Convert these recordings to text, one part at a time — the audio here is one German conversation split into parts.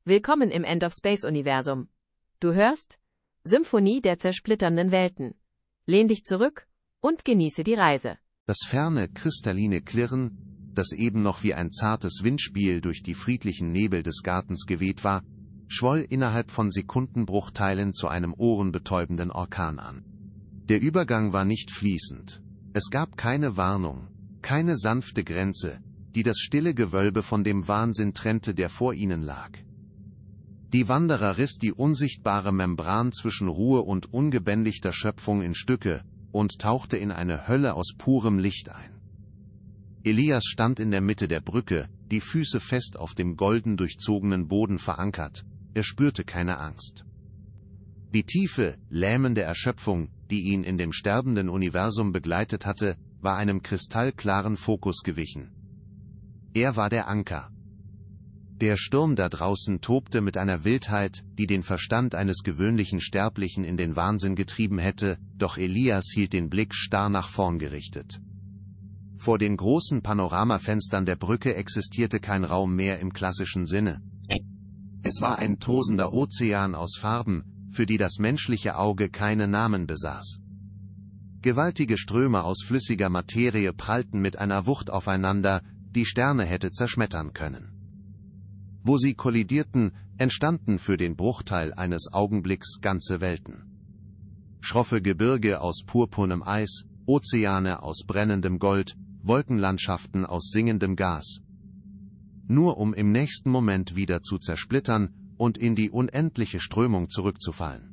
Willkommen im End-of-Space-Universum. Du hörst Symphonie der zersplitternden Welten. Lehn dich zurück und genieße die Reise. Das ferne, kristalline Klirren, das eben noch wie ein zartes Windspiel durch die friedlichen Nebel des Gartens geweht war, schwoll innerhalb von Sekundenbruchteilen zu einem ohrenbetäubenden Orkan an. Der Übergang war nicht fließend. Es gab keine Warnung, keine sanfte Grenze, die das stille Gewölbe von dem Wahnsinn trennte, der vor ihnen lag. Die Wanderer riss die unsichtbare Membran zwischen Ruhe und ungebändigter Schöpfung in Stücke und tauchte in eine Hölle aus purem Licht ein. Elias stand in der Mitte der Brücke, die Füße fest auf dem golden durchzogenen Boden verankert. Er spürte keine Angst. Die tiefe, lähmende Erschöpfung, die ihn in dem sterbenden Universum begleitet hatte, war einem kristallklaren Fokus gewichen. Er war der Anker. Der Sturm da draußen tobte mit einer Wildheit, die den Verstand eines gewöhnlichen Sterblichen in den Wahnsinn getrieben hätte, doch Elias hielt den Blick starr nach vorn gerichtet. Vor den großen Panoramafenstern der Brücke existierte kein Raum mehr im klassischen Sinne. Es war ein tosender Ozean aus Farben, für die das menschliche Auge keine Namen besaß. Gewaltige Ströme aus flüssiger Materie prallten mit einer Wucht aufeinander, die Sterne hätte zerschmettern können. Wo sie kollidierten, entstanden für den Bruchteil eines Augenblicks ganze Welten. Schroffe Gebirge aus purpurnem Eis, Ozeane aus brennendem Gold, Wolkenlandschaften aus singendem Gas. Nur um im nächsten Moment wieder zu zersplittern und in die unendliche Strömung zurückzufallen.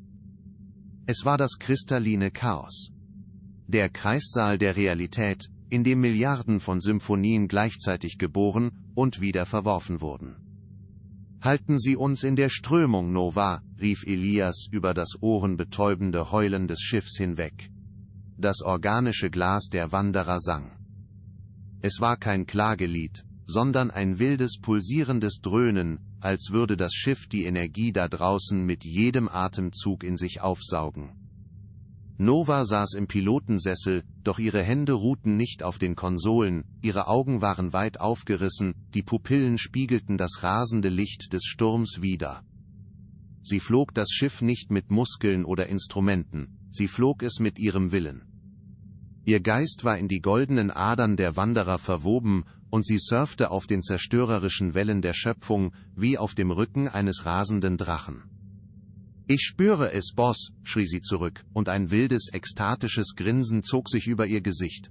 Es war das kristalline Chaos. Der Kreissaal der Realität, in dem Milliarden von Symphonien gleichzeitig geboren und wieder verworfen wurden. »Halten Sie uns in der Strömung, Nova«, rief Elias über das ohrenbetäubende Heulen des Schiffs hinweg. Das organische Glas der Wanderer sang. Es war kein Klagelied, sondern ein wildes, pulsierendes Dröhnen, als würde das Schiff die Energie da draußen mit jedem Atemzug in sich aufsaugen. Nova saß im Pilotensessel, doch ihre Hände ruhten nicht auf den Konsolen, ihre Augen waren weit aufgerissen, die Pupillen spiegelten das rasende Licht des Sturms wider. Sie flog das Schiff nicht mit Muskeln oder Instrumenten, sie flog es mit ihrem Willen. Ihr Geist war in die goldenen Adern der Wanderer verwoben, und sie surfte auf den zerstörerischen Wellen der Schöpfung, wie auf dem Rücken eines rasenden Drachen. »Ich spüre es, Boss«, schrie sie zurück, und ein wildes, ekstatisches Grinsen zog sich über ihr Gesicht.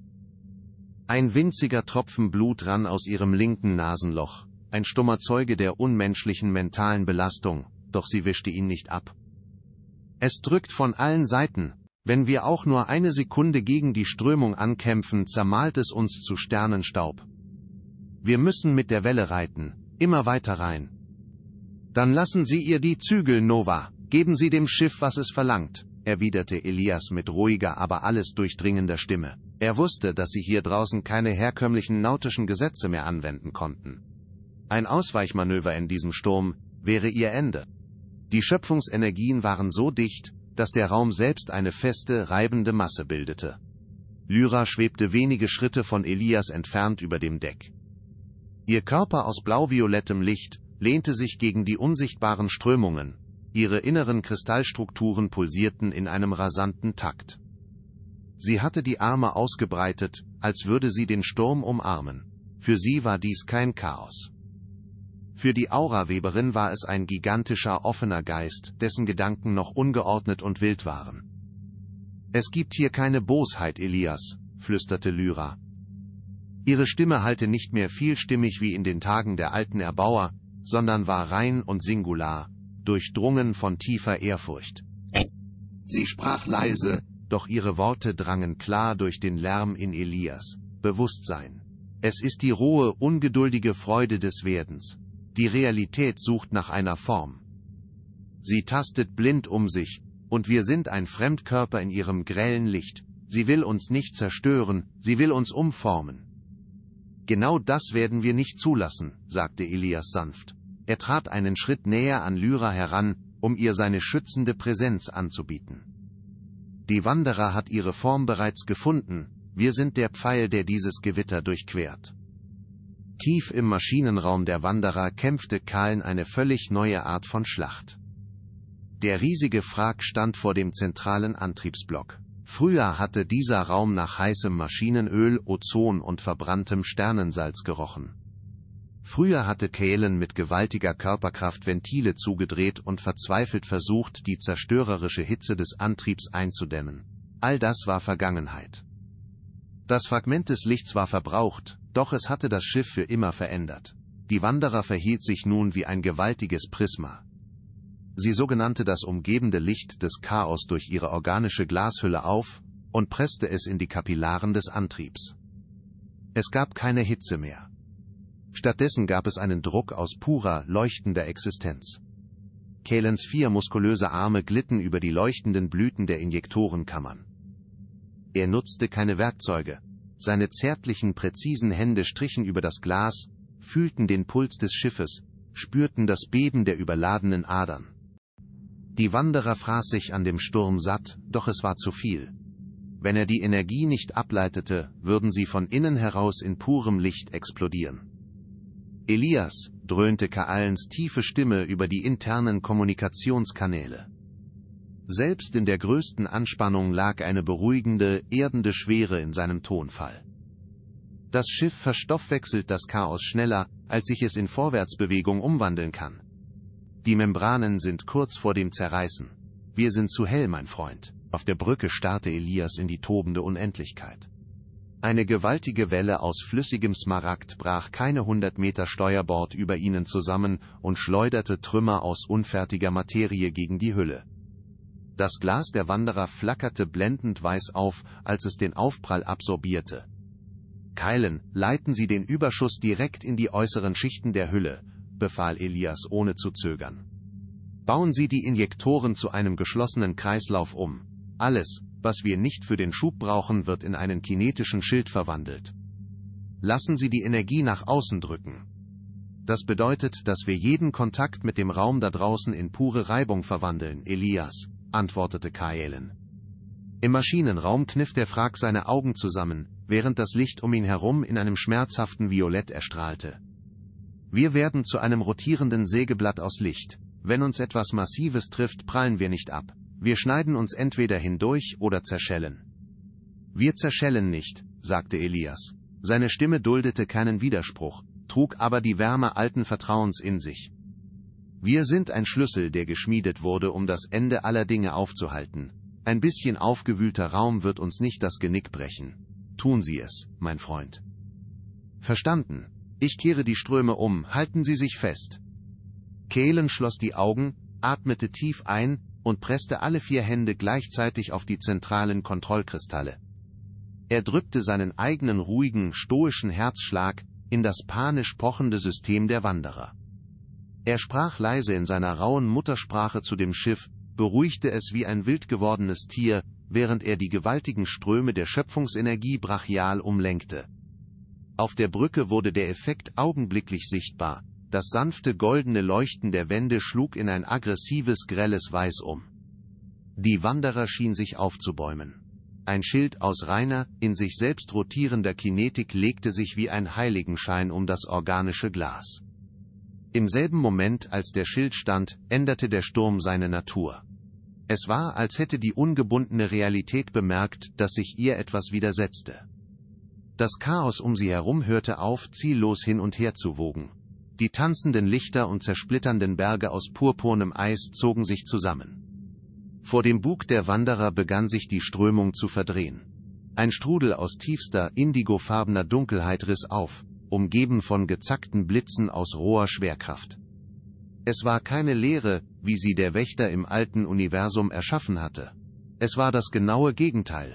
Ein winziger Tropfen Blut rann aus ihrem linken Nasenloch, ein stummer Zeuge der unmenschlichen mentalen Belastung, doch sie wischte ihn nicht ab. »Es drückt von allen Seiten. Wenn wir auch nur eine Sekunde gegen die Strömung ankämpfen, zermahlt es uns zu Sternenstaub. Wir müssen mit der Welle reiten, immer weiter rein.« »Dann lassen Sie ihr die Zügel, Nova. Geben Sie dem Schiff, was es verlangt«, erwiderte Elias mit ruhiger, aber alles durchdringender Stimme. Er wusste, dass sie hier draußen keine herkömmlichen nautischen Gesetze mehr anwenden konnten. Ein Ausweichmanöver in diesem Sturm wäre ihr Ende. Die Schöpfungsenergien waren so dicht, dass der Raum selbst eine feste, reibende Masse bildete. Lyra schwebte wenige Schritte von Elias entfernt über dem Deck. Ihr Körper aus blau-violettem Licht lehnte sich gegen die unsichtbaren Strömungen. Ihre inneren Kristallstrukturen pulsierten in einem rasanten Takt. Sie hatte die Arme ausgebreitet, als würde sie den Sturm umarmen. Für sie war dies kein Chaos. Für die Auraweberin war es ein gigantischer, offener Geist, dessen Gedanken noch ungeordnet und wild waren. »Es gibt hier keine Bosheit, Elias«, flüsterte Lyra. Ihre Stimme hallte nicht mehr vielstimmig wie in den Tagen der alten Erbauer, sondern war rein und singular, durchdrungen von tiefer Ehrfurcht. Sie sprach leise, doch ihre Worte drangen klar durch den Lärm in Elias' Bewusstsein. Es ist die rohe, ungeduldige Freude des Werdens. Die Realität sucht nach einer Form. Sie tastet blind um sich, und wir sind ein Fremdkörper in ihrem grellen Licht. Sie will uns nicht zerstören, sie will uns umformen. »Genau das werden wir nicht zulassen«, sagte Elias sanft. Er trat einen Schritt näher an Lyra heran, um ihr seine schützende Präsenz anzubieten. »Die Wanderer hat ihre Form bereits gefunden, wir sind der Pfeil, der dieses Gewitter durchquert.« Tief im Maschinenraum der Wanderer kämpfte Kalen eine völlig neue Art von Schlacht. Der riesige Wrack stand vor dem zentralen Antriebsblock. Früher hatte dieser Raum nach heißem Maschinenöl, Ozon und verbranntem Sternensalz gerochen. Früher hatte Kalen mit gewaltiger Körperkraft Ventile zugedreht und verzweifelt versucht, die zerstörerische Hitze des Antriebs einzudämmen. All das war Vergangenheit. Das Fragment des Lichts war verbraucht, doch es hatte das Schiff für immer verändert. Die Wanderer verhielt sich nun wie ein gewaltiges Prisma. Sie sogenannte das umgebende Licht des Chaos durch ihre organische Glashülle auf und presste es in die Kapillaren des Antriebs. Es gab keine Hitze mehr. Stattdessen gab es einen Druck aus purer, leuchtender Existenz. Kalens 4 muskulöse Arme glitten über die leuchtenden Blüten der Injektorenkammern. Er nutzte keine Werkzeuge. Seine zärtlichen, präzisen Hände strichen über das Glas, fühlten den Puls des Schiffes, spürten das Beben der überladenen Adern. Die Wanderer fraß sich an dem Sturm satt, doch es war zu viel. Wenn er die Energie nicht ableitete, würden sie von innen heraus in purem Licht explodieren. Elias, dröhnte Kaalens tiefe Stimme über die internen Kommunikationskanäle. Selbst in der größten Anspannung lag eine beruhigende, erdende Schwere in seinem Tonfall. Das Schiff verstoffwechselt das Chaos schneller, als sich es in Vorwärtsbewegung umwandeln kann. Die Membranen sind kurz vor dem Zerreißen. Wir sind zu hell, mein Freund. Auf der Brücke starrte Elias in die tobende Unendlichkeit. Eine gewaltige Welle aus flüssigem Smaragd brach keine 100 Meter Steuerbord über ihnen zusammen und schleuderte Trümmer aus unfertiger Materie gegen die Hülle. Das Glas der Wanderer flackerte blendend weiß auf, als es den Aufprall absorbierte. Keilen, leiten Sie den Überschuss direkt in die äußeren Schichten der Hülle, befahl Elias ohne zu zögern. Bauen Sie die Injektoren zu einem geschlossenen Kreislauf um. Alles, was wir nicht für den Schub brauchen, wird in einen kinetischen Schild verwandelt. Lassen Sie die Energie nach außen drücken. Das bedeutet, dass wir jeden Kontakt mit dem Raum da draußen in pure Reibung verwandeln, Elias, antwortete Kalen. Im Maschinenraum kniff der Wrack seine Augen zusammen, während das Licht um ihn herum in einem schmerzhaften Violett erstrahlte. Wir werden zu einem rotierenden Sägeblatt aus Licht. Wenn uns etwas Massives trifft, prallen wir nicht ab. Wir schneiden uns entweder hindurch oder zerschellen. Wir zerschellen nicht, sagte Elias. Seine Stimme duldete keinen Widerspruch, trug aber die Wärme alten Vertrauens in sich. Wir sind ein Schlüssel, der geschmiedet wurde, um das Ende aller Dinge aufzuhalten. Ein bisschen aufgewühlter Raum wird uns nicht das Genick brechen. Tun Sie es, mein Freund. Verstanden. Ich kehre die Ströme um, halten Sie sich fest. Kalen schloss die Augen, atmete tief ein und presste alle 4 Hände gleichzeitig auf die zentralen Kontrollkristalle. Er drückte seinen eigenen ruhigen, stoischen Herzschlag in das panisch pochende System der Wanderer. Er sprach leise in seiner rauen Muttersprache zu dem Schiff, beruhigte es wie ein wild gewordenes Tier, während er die gewaltigen Ströme der Schöpfungsenergie brachial umlenkte. Auf der Brücke wurde der Effekt augenblicklich sichtbar. Das sanfte goldene Leuchten der Wände schlug in ein aggressives, grelles Weiß um. Die Wanderer schien sich aufzubäumen. Ein Schild aus reiner, in sich selbst rotierender Kinetik legte sich wie ein Heiligenschein um das organische Glas. Im selben Moment, als der Schild stand, änderte der Sturm seine Natur. Es war, als hätte die ungebundene Realität bemerkt, dass sich ihr etwas widersetzte. Das Chaos um sie herum hörte auf, ziellos hin und her zu wogen. Die tanzenden Lichter und zersplitternden Berge aus purpurnem Eis zogen sich zusammen. Vor dem Bug der Wanderer begann sich die Strömung zu verdrehen. Ein Strudel aus tiefster, indigofarbener Dunkelheit riss auf, umgeben von gezackten Blitzen aus roher Schwerkraft. Es war keine Leere, wie sie der Wächter im alten Universum erschaffen hatte. Es war das genaue Gegenteil.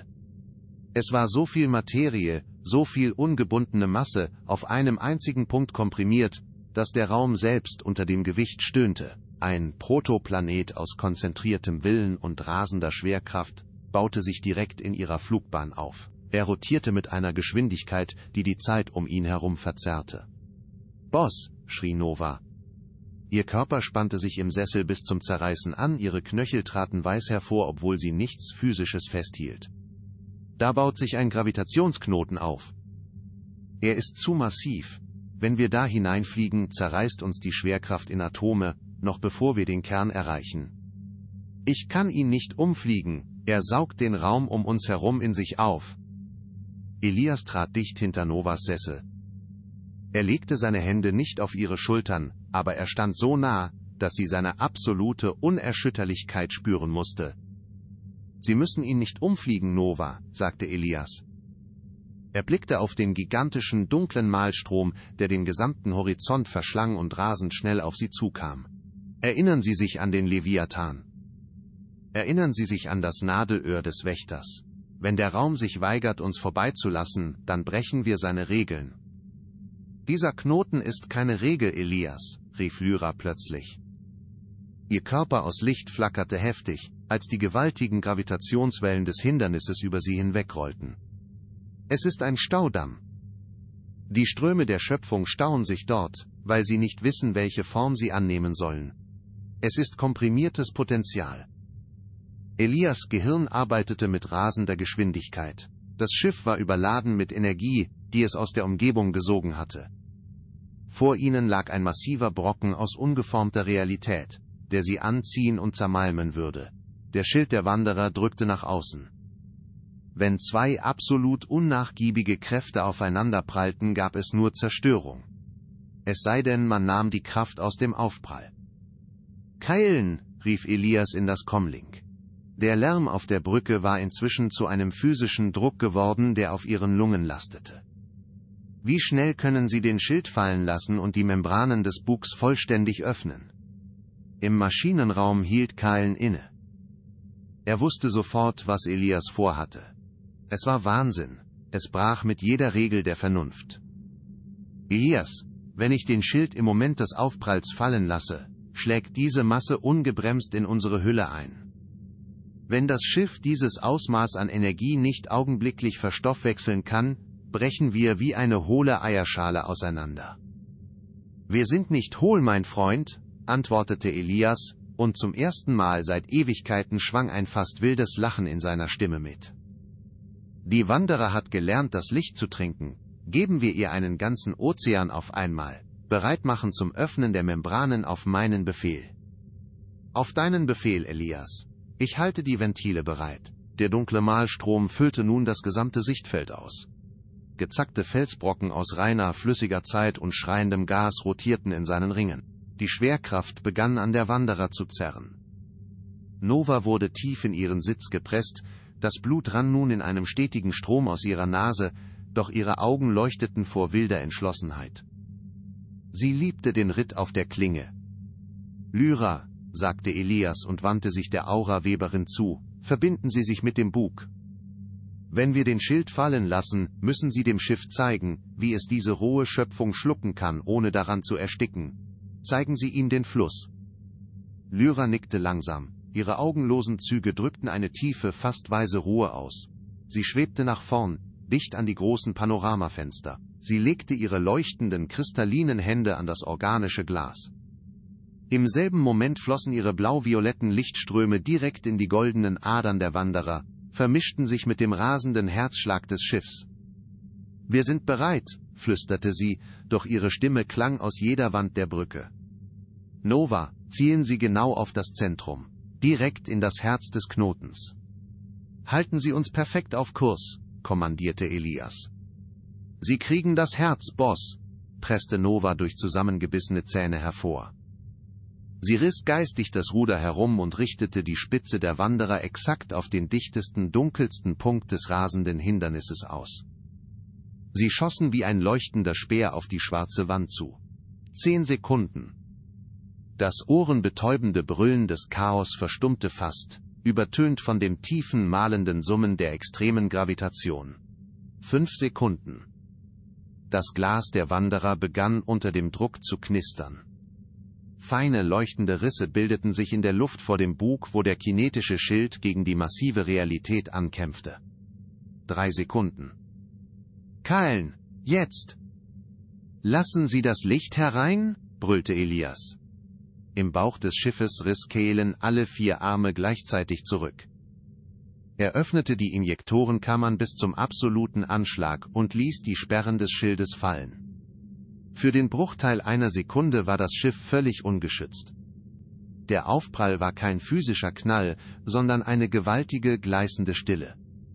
Es war so viel Materie, so viel ungebundene Masse, auf einem einzigen Punkt komprimiert, dass der Raum selbst unter dem Gewicht stöhnte. Ein Protoplanet aus konzentriertem Willen und rasender Schwerkraft baute sich direkt in ihrer Flugbahn auf. Er rotierte mit einer Geschwindigkeit, die die Zeit um ihn herum verzerrte. »Boss«, schrie Nova. Ihr Körper spannte sich im Sessel bis zum Zerreißen an, ihre Knöchel traten weiß hervor, obwohl sie nichts Physisches festhielt. »Da baut sich ein Gravitationsknoten auf. Er ist zu massiv. Wenn wir da hineinfliegen, zerreißt uns die Schwerkraft in Atome, noch bevor wir den Kern erreichen. Ich kann ihn nicht umfliegen, er saugt den Raum um uns herum in sich auf. Elias trat dicht hinter Novas Sessel. Er legte seine Hände nicht auf ihre Schultern, aber er stand so nah, dass sie seine absolute Unerschütterlichkeit spüren musste. »Sie müssen ihn nicht umfliegen, Nova«, sagte Elias. Er blickte auf den gigantischen, dunklen Malstrom, der den gesamten Horizont verschlang und rasend schnell auf sie zukam. »Erinnern Sie sich an den Leviathan. Erinnern Sie sich an das Nadelöhr des Wächters. Wenn der Raum sich weigert, uns vorbeizulassen, dann brechen wir seine Regeln.« »Dieser Knoten ist keine Regel, Elias«, rief Lyra plötzlich. Ihr Körper aus Licht flackerte heftig, als die gewaltigen Gravitationswellen des Hindernisses über sie hinwegrollten. »Es ist ein Staudamm. Die Ströme der Schöpfung stauen sich dort, weil sie nicht wissen, welche Form sie annehmen sollen. Es ist komprimiertes Potenzial.« Elias' Gehirn arbeitete mit rasender Geschwindigkeit. Das Schiff war überladen mit Energie, die es aus der Umgebung gesogen hatte. Vor ihnen lag ein massiver Brocken aus ungeformter Realität, der sie anziehen und zermalmen würde. Der Schild der Wanderer drückte nach außen. Wenn zwei absolut unnachgiebige Kräfte aufeinander prallten, gab es nur Zerstörung. Es sei denn, man nahm die Kraft aus dem Aufprall. »Keilen«, rief Elias in das Comlink. Der Lärm auf der Brücke war inzwischen zu einem physischen Druck geworden, der auf ihren Lungen lastete. »Wie schnell können Sie den Schild fallen lassen und die Membranen des Bugs vollständig öffnen?« Im Maschinenraum hielt Keilen inne. Er wusste sofort, was Elias vorhatte. Es war Wahnsinn, es brach mit jeder Regel der Vernunft. »Elias, wenn ich den Schild im Moment des Aufpralls fallen lasse, schlägt diese Masse ungebremst in unsere Hülle ein. Wenn das Schiff dieses Ausmaß an Energie nicht augenblicklich verstoffwechseln kann, brechen wir wie eine hohle Eierschale auseinander.« »Wir sind nicht hohl, mein Freund«, antwortete Elias, und zum ersten Mal seit Ewigkeiten schwang ein fast wildes Lachen in seiner Stimme mit. »Die Wanderer hat gelernt, das Licht zu trinken. Geben wir ihr einen ganzen Ozean auf einmal, bereit machen zum Öffnen der Membranen auf meinen Befehl.« »Auf deinen Befehl, Elias. Ich halte die Ventile bereit.« Der dunkle Malstrom füllte nun das gesamte Sichtfeld aus. Gezackte Felsbrocken aus reiner, flüssiger Zeit und schreiendem Gas rotierten in seinen Ringen. Die Schwerkraft begann an der Wanderer zu zerren. Nova wurde tief in ihren Sitz gepresst, das Blut rann nun in einem stetigen Strom aus ihrer Nase, doch ihre Augen leuchteten vor wilder Entschlossenheit. Sie liebte den Ritt auf der Klinge. »Lyra«, sagte Elias und wandte sich der Aura-Weberin zu, »verbinden Sie sich mit dem Bug. Wenn wir den Schild fallen lassen, müssen Sie dem Schiff zeigen, wie es diese rohe Schöpfung schlucken kann, ohne daran zu ersticken. Zeigen Sie ihm den Fluss.« Lyra nickte langsam, ihre augenlosen Züge drückten eine tiefe, fast weise Ruhe aus. Sie schwebte nach vorn, dicht an die großen Panoramafenster. Sie legte ihre leuchtenden, kristallinen Hände an das organische Glas. Im selben Moment flossen ihre blau-violetten Lichtströme direkt in die goldenen Adern der Wanderer, vermischten sich mit dem rasenden Herzschlag des Schiffs. »Wir sind bereit«, flüsterte sie, doch ihre Stimme klang aus jeder Wand der Brücke. »Nova, zielen Sie genau auf das Zentrum, direkt in das Herz des Knotens. Halten Sie uns perfekt auf Kurs«, kommandierte Elias. »Sie kriegen das Herz, Boss«, presste Nova durch zusammengebissene Zähne hervor. Sie riss geistig das Ruder herum und richtete die Spitze der Wanderer exakt auf den dichtesten, dunkelsten Punkt des rasenden Hindernisses aus. Sie schossen wie ein leuchtender Speer auf die schwarze Wand zu. 10 Sekunden. Das ohrenbetäubende Brüllen des Chaos verstummte fast, übertönt von dem tiefen, mahlenden Summen der extremen Gravitation. 5 Sekunden. Das Glas der Wanderer begann unter dem Druck zu knistern. Feine, leuchtende Risse bildeten sich in der Luft vor dem Bug, wo der kinetische Schild gegen die massive Realität ankämpfte. 3 Sekunden. »Keilen, jetzt!« »Lassen Sie das Licht herein?«, brüllte Elias. Im Bauch des Schiffes riss Keilen alle 4 Arme gleichzeitig zurück. Er öffnete die Injektorenkammern bis zum absoluten Anschlag und ließ die Sperren des Schildes fallen. Für den Bruchteil einer Sekunde war das Schiff völlig ungeschützt. Der Aufprall war kein physischer Knall, sondern eine gewaltige, gleißende Stille.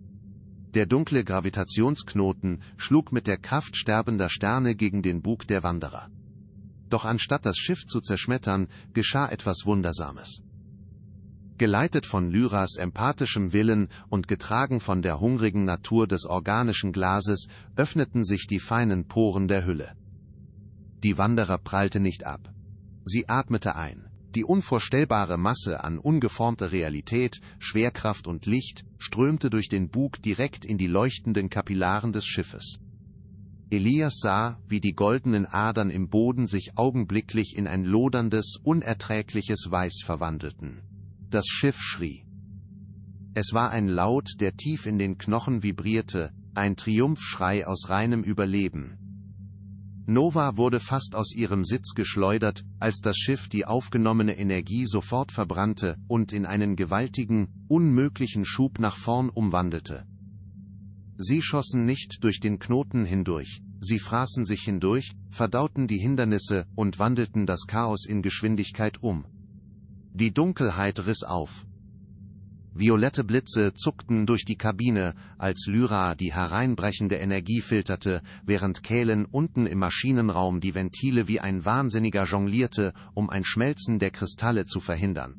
Der dunkle Gravitationsknoten schlug mit der Kraft sterbender Sterne gegen den Bug der Wanderer. Doch anstatt das Schiff zu zerschmettern, geschah etwas Wundersames. Geleitet von Lyras empathischem Willen und getragen von der hungrigen Natur des organischen Glases, öffneten sich die feinen Poren der Hülle. Die Wanderer prallte nicht ab. Sie atmete ein. Die unvorstellbare Masse an ungeformter Realität, Schwerkraft und Licht strömte durch den Bug direkt in die leuchtenden Kapillaren des Schiffes. Elias sah, wie die goldenen Adern im Boden sich augenblicklich in ein loderndes, unerträgliches Weiß verwandelten. Das Schiff schrie. Es war ein Laut, der tief in den Knochen vibrierte, ein Triumphschrei aus reinem Überleben. Nova wurde fast aus ihrem Sitz geschleudert, als das Schiff die aufgenommene Energie sofort verbrannte und in einen gewaltigen, unmöglichen Schub nach vorn umwandelte. Sie schossen nicht durch den Knoten hindurch, sie fraßen sich hindurch, verdauten die Hindernisse und wandelten das Chaos in Geschwindigkeit um. Die Dunkelheit riss auf. Violette Blitze zuckten durch die Kabine, als Lyra die hereinbrechende Energie filterte, während Kalen unten im Maschinenraum die Ventile wie ein Wahnsinniger jonglierte, um ein Schmelzen der Kristalle zu verhindern.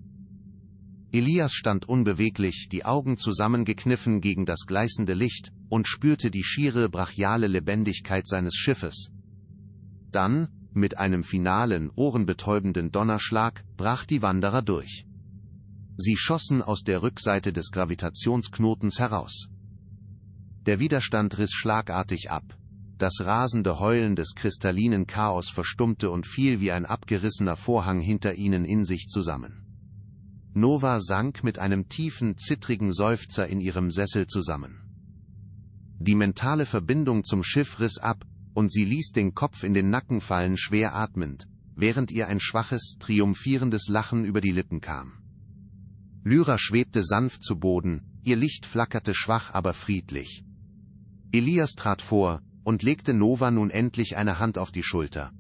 Elias stand unbeweglich, die Augen zusammengekniffen gegen das gleißende Licht, und spürte die schiere, brachiale Lebendigkeit seines Schiffes. Dann, mit einem finalen, ohrenbetäubenden Donnerschlag, brach die Wanderer durch. Sie schossen aus der Rückseite des Gravitationsknotens heraus. Der Widerstand riss schlagartig ab. Das rasende Heulen des kristallinen Chaos verstummte und fiel wie ein abgerissener Vorhang hinter ihnen in sich zusammen. Nova sank mit einem tiefen, zittrigen Seufzer in ihrem Sessel zusammen. Die mentale Verbindung zum Schiff riss ab, und sie ließ den Kopf in den Nacken fallen, schwer atmend, während ihr ein schwaches, triumphierendes Lachen über die Lippen kam. Lyra schwebte sanft zu Boden, ihr Licht flackerte schwach, aber friedlich. Elias trat vor und legte Nova nun endlich eine Hand auf die Schulter.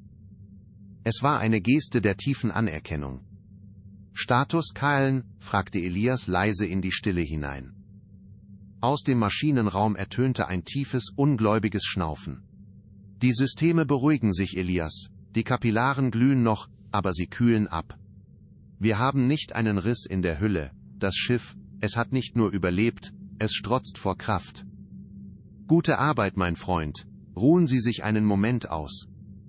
Es war eine Geste der tiefen Anerkennung. »Status, Kalen?« fragte Elias leise in die Stille hinein. Aus dem Maschinenraum ertönte ein tiefes, ungläubiges Schnaufen. »Die Systeme beruhigen sich, Elias. Die Kapillaren glühen noch, aber sie kühlen ab. Wir haben nicht einen Riss in der Hülle. Das Schiff, es hat nicht nur überlebt, es strotzt vor Kraft. Gute Arbeit, mein Freund. Ruhen Sie sich einen Moment aus.«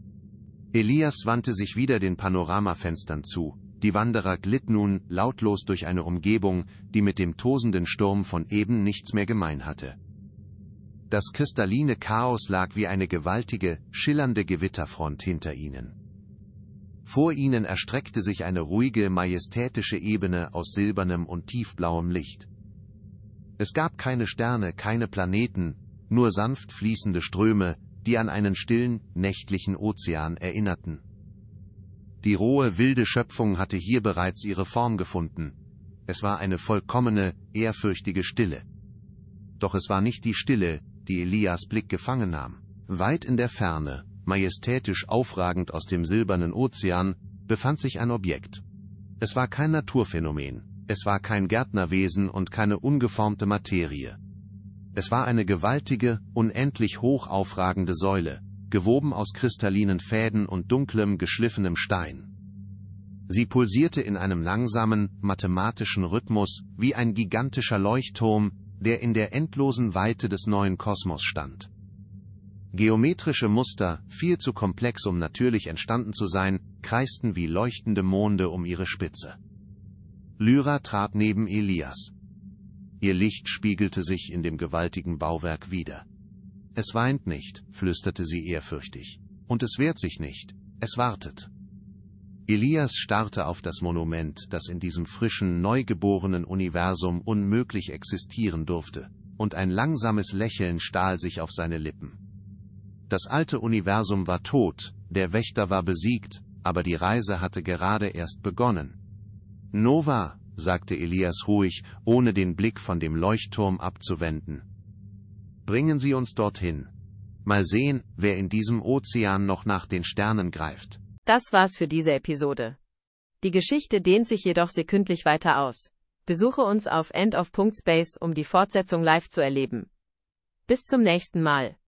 Elias wandte sich wieder den Panoramafenstern zu. Die Wanderer glitt nun lautlos durch eine Umgebung, die mit dem tosenden Sturm von eben nichts mehr gemein hatte. Das kristalline Chaos lag wie eine gewaltige, schillernde Gewitterfront hinter ihnen. Vor ihnen erstreckte sich eine ruhige, majestätische Ebene aus silbernem und tiefblauem Licht. Es gab keine Sterne, keine Planeten, nur sanft fließende Ströme, die an einen stillen, nächtlichen Ozean erinnerten. Die rohe, wilde Schöpfung hatte hier bereits ihre Form gefunden. Es war eine vollkommene, ehrfürchtige Stille. Doch es war nicht die Stille, die Elias Blick gefangen nahm. Weit in der Ferne, majestätisch aufragend aus dem silbernen Ozean, befand sich ein Objekt. Es war kein Naturphänomen, es war kein Gärtnerwesen und keine ungeformte Materie. Es war eine gewaltige, unendlich hoch aufragende Säule, gewoben aus kristallinen Fäden und dunklem, geschliffenem Stein. Sie pulsierte in einem langsamen, mathematischen Rhythmus, wie ein gigantischer Leuchtturm, der in der endlosen Weite des neuen Kosmos stand. Geometrische Muster, viel zu komplex, um natürlich entstanden zu sein, kreisten wie leuchtende Monde um ihre Spitze. Lyra trat neben Elias. Ihr Licht spiegelte sich in dem gewaltigen Bauwerk wider. »Es weint nicht«, flüsterte sie ehrfürchtig. »Und es wehrt sich nicht, es wartet.« Elias starrte auf das Monument, das in diesem frischen, neugeborenen Universum unmöglich existieren durfte, und ein langsames Lächeln stahl sich auf seine Lippen. Das alte Universum war tot, der Wächter war besiegt, aber die Reise hatte gerade erst begonnen. »Nova«, sagte Elias ruhig, ohne den Blick von dem Leuchtturm abzuwenden. »Bringen Sie uns dorthin. Mal sehen, wer in diesem Ozean noch nach den Sternen greift. Das war's für diese Episode. Die Geschichte dehnt sich jedoch sekündlich weiter aus. Besuche uns auf end-of.space, um die Fortsetzung live zu erleben. Bis zum nächsten Mal.